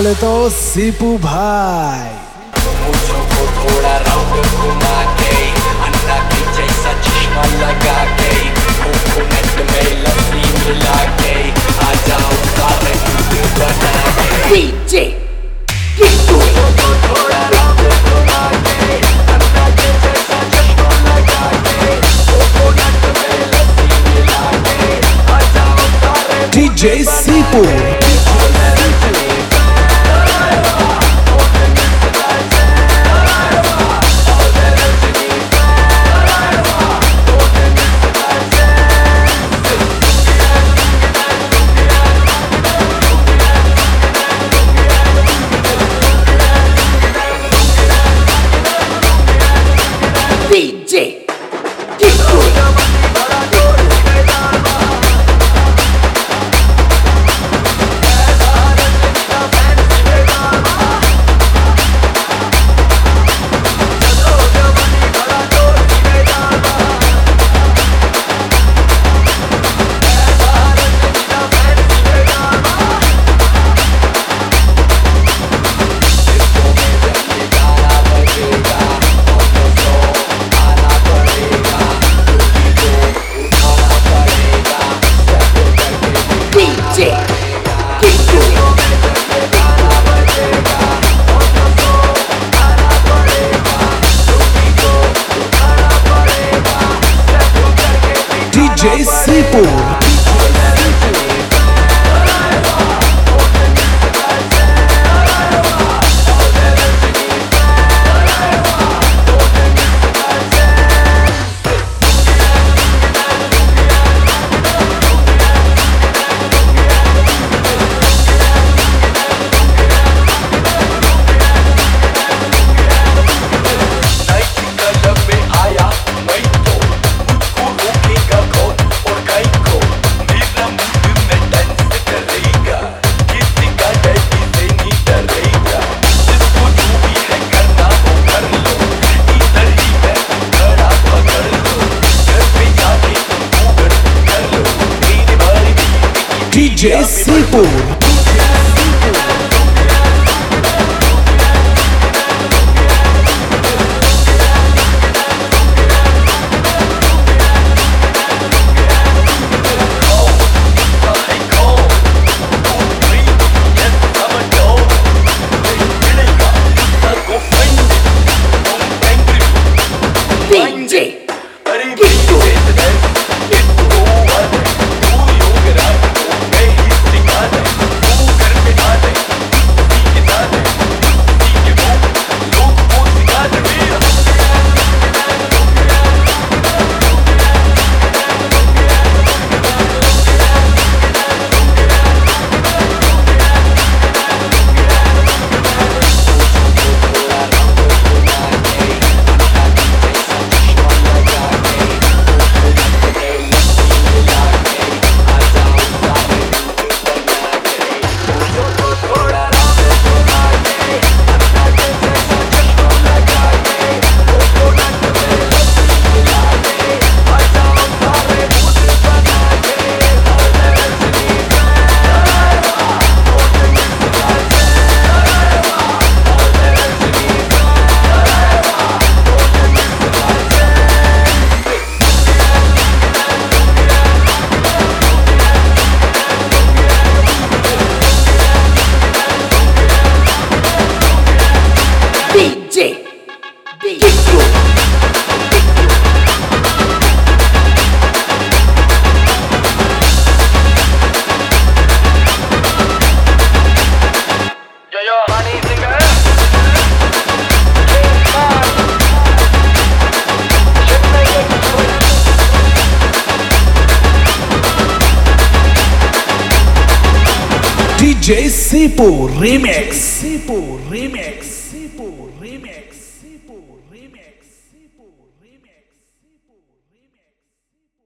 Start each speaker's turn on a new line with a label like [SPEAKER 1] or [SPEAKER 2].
[SPEAKER 1] बोले तो सीपू भाई।
[SPEAKER 2] मुझको थोड़ा राउंड घुमा के, अंडा के जैसा चश्मा लगा के, कोकोनट में लस्सी मिला के, आ जाओ सारे दूध बना के। डीजे किट्टू थोड़ा राउंड घुमा के, अंडा के जैसा चश्मा लगा के, कोकोनट में लस्सी मिला के, आ जाओ सारे
[SPEAKER 1] DJ Sipu.
[SPEAKER 2] DJ Kiku
[SPEAKER 1] DJ Sipu. DJ Sipu. DJ Sipu remix। Sipu remix। Sipu remix। Sipu remix। Sipu remix।